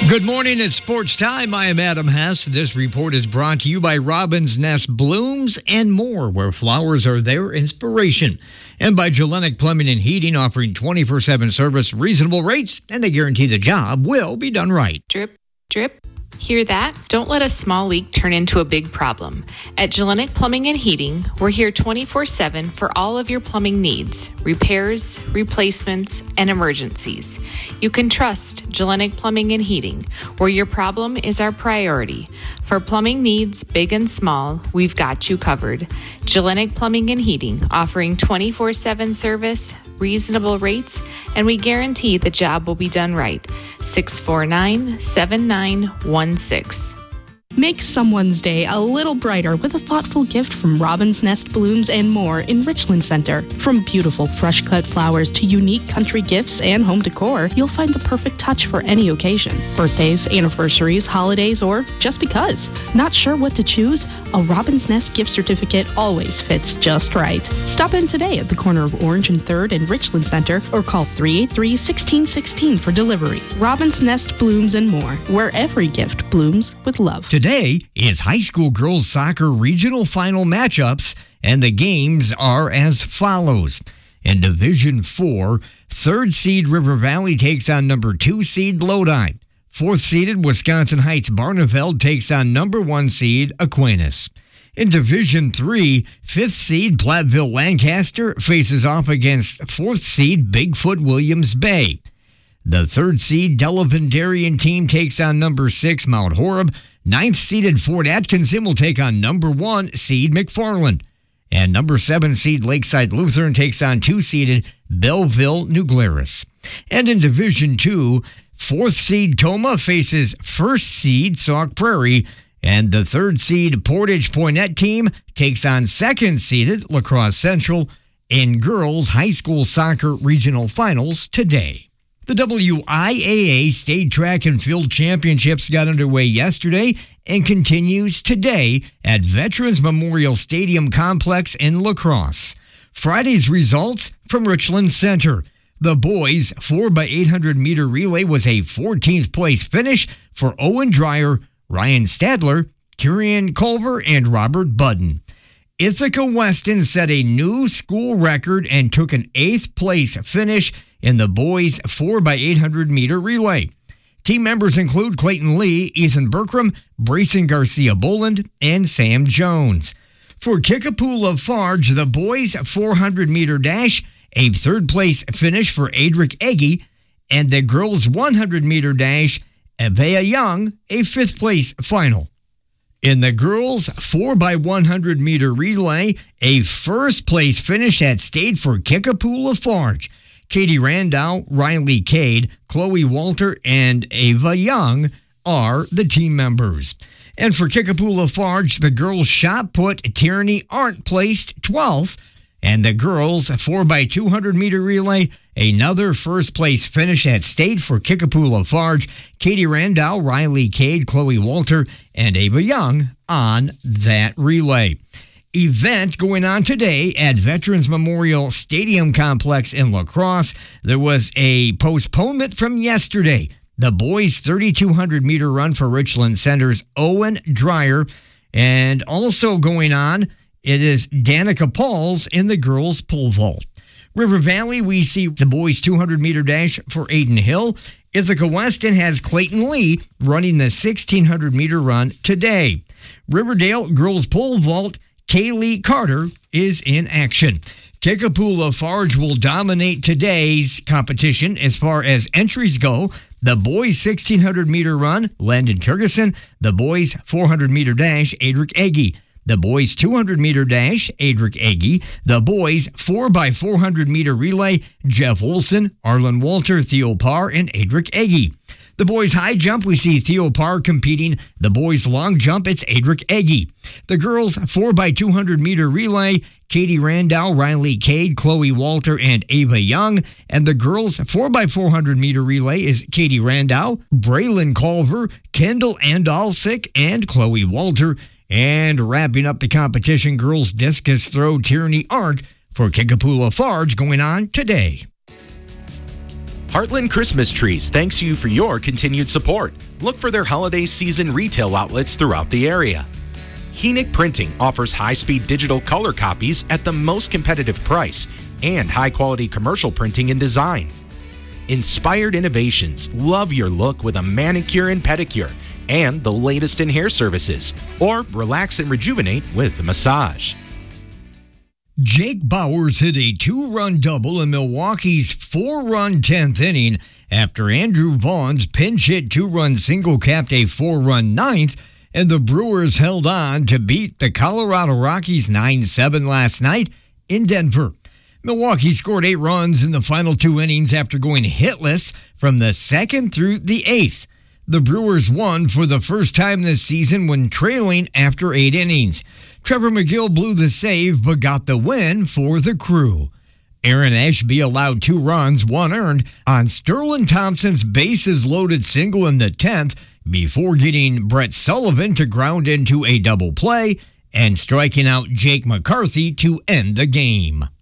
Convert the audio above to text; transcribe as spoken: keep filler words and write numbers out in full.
Good morning, it's sports time. I am Adam Hess. This report is brought to you by Robin's Nest Blooms and More, where flowers are their inspiration. And by Gellenic Plumbing and Heating, offering twenty-four seven service, reasonable rates, and they guarantee the job will be done right. Drip, drip. Hear that? Don't let a small leak turn into a big problem. At Gellenic Plumbing and Heating, we're here twenty-four seven for all of your plumbing needs, repairs, replacements, and emergencies. You can trust Gellenic Plumbing and Heating, where your problem is our priority. For plumbing needs, big and small, we've got you covered. Gellenic Plumbing and Heating, offering twenty-four seven service, reasonable rates, and we guarantee the job will be done right. six four nine, seven nine one six. Make someone's day a little brighter with a thoughtful gift from Robin's Nest Blooms and More in Richland Center. From beautiful fresh-cut flowers to unique country gifts and home decor, you'll find the perfect touch for any occasion. Birthdays, anniversaries, holidays, or just because. Not sure what to choose? A Robin's Nest gift certificate always fits just right. Stop in today at the corner of Orange and third in Richland Center or call three eight three, one six one six for delivery. Robin's Nest Blooms and More, where every gift blooms with love. Today is high school girls soccer regional final matchups, and the games are as follows. In Division four, third seed River Valley takes on number two seed Lodi. Fourth seeded Wisconsin Heights Barneveld takes on number one seed Aquinas. In Division three, fifth seed Platteville Lancaster faces off against fourth seed Bigfoot Williams Bay. The third seed Delavan Darien team takes on number six Mount Horeb. Ninth seeded Fort Atkinson will take on number one seed McFarland. And number seven seed Lakeside Lutheran takes on two seeded Belleville New Glarus. And in Division two, fourth seed Toma faces first seed Sauk Prairie. And the third seed Portage Poinet team takes on second seeded La Crosse Central in girls high school soccer regional finals today. The W I A A State Track and Field Championships got underway yesterday and continues today at Veterans Memorial Stadium Complex in La Crosse. Friday's results from Richland Center. The boys' four by eight hundred meter relay was a fourteenth place finish for Owen Dreyer, Ryan Stadler, Kieran Culver, and Robert Budden. Ithaca Weston set a new school record and took an eighth place finish in the boys' four by eight hundred meter relay. Team members include Clayton Lee, Ethan Berkram, Brayson Garcia Boland, and Sam Jones. For Kickapoo Lafarge, the boys' four hundred meter dash, a third place finish for Adric Eggy, and the girls' one hundred meter dash, Avea Young, a fifth place final. In the girls' four by one hundred meter relay, a first place finish had stayed for Kickapoo Lafarge. Katie Randall, Riley Cade, Chloe Walter, and Ava Young are the team members. And for Kickapoo Lafarge, the girls' shot put Tierney Arndt placed twelfth. And the girls' four by two hundred meter relay, another first place finish at state for Kickapoo Lafarge. Katie Randall, Riley Cade, Chloe Walter, and Ava Young on that relay. Event going on today at Veterans Memorial Stadium Complex in La Crosse. There was a postponement from yesterday. The boys' thirty-two hundred meter run for Richland Center's Owen Dreyer. And also going on, it is Danica Pauls in the girls' pole vault. River Valley, we see the boys' two hundred meter dash for Aiden Hill. Ithaca Weston has Clayton Lee running the sixteen hundred meter run today. Riverdale girls' pole vault, Kaylee Carter is in action. Kickapoo Lafarge will dominate today's competition as far as entries go. The boys' sixteen hundred meter run, Landon Turgeson. The boys' four hundred meter dash, Adric Eggy. The boys' two hundred meter dash, Adric Eggy. The boys' four by four hundred meter relay, Jeff Olson, Arlen Walter, Theo Parr, and Adric Eggy. The boys' high jump, we see Theo Parr competing. The boys' long jump, it's Adric Eggy. The girls' four by two hundred meter relay, Katie Randall, Riley Cade, Chloe Walter, and Ava Young. And the girls' four by four hundred meter relay is Katie Randall, Braylon Culver, Kendall Andalsick, and Chloe Walter. And wrapping up the competition, girls' discus throw, Tierney Arndt for Kickapoo Lafarge going on today. Heartland Christmas Trees thanks you for your continued support. Look for their holiday season retail outlets throughout the area. Henick Printing offers high-speed digital color copies at the most competitive price and high-quality commercial printing and design. Inspired Innovations, love your look with a manicure and pedicure and the latest in hair services, or relax and rejuvenate with a massage. Jake Bowers hit a two-run double in Milwaukee's four-run tenth inning after Andrew Vaughn's pinch-hit two-run single capped a four-run ninth, and the Brewers held on to beat the Colorado Rockies nine seven last night in Denver. Milwaukee scored eight runs in the final two innings after going hitless from the second through the eighth. The Brewers won for the first time this season when trailing after eight innings. Trevor McGill blew the save but got the win for the Crew. Aaron Ashby allowed two runs, one earned, on Sterling Thompson's bases-loaded single in the tenth before getting Brett Sullivan to ground into a double play and striking out Jake McCarthy to end the game.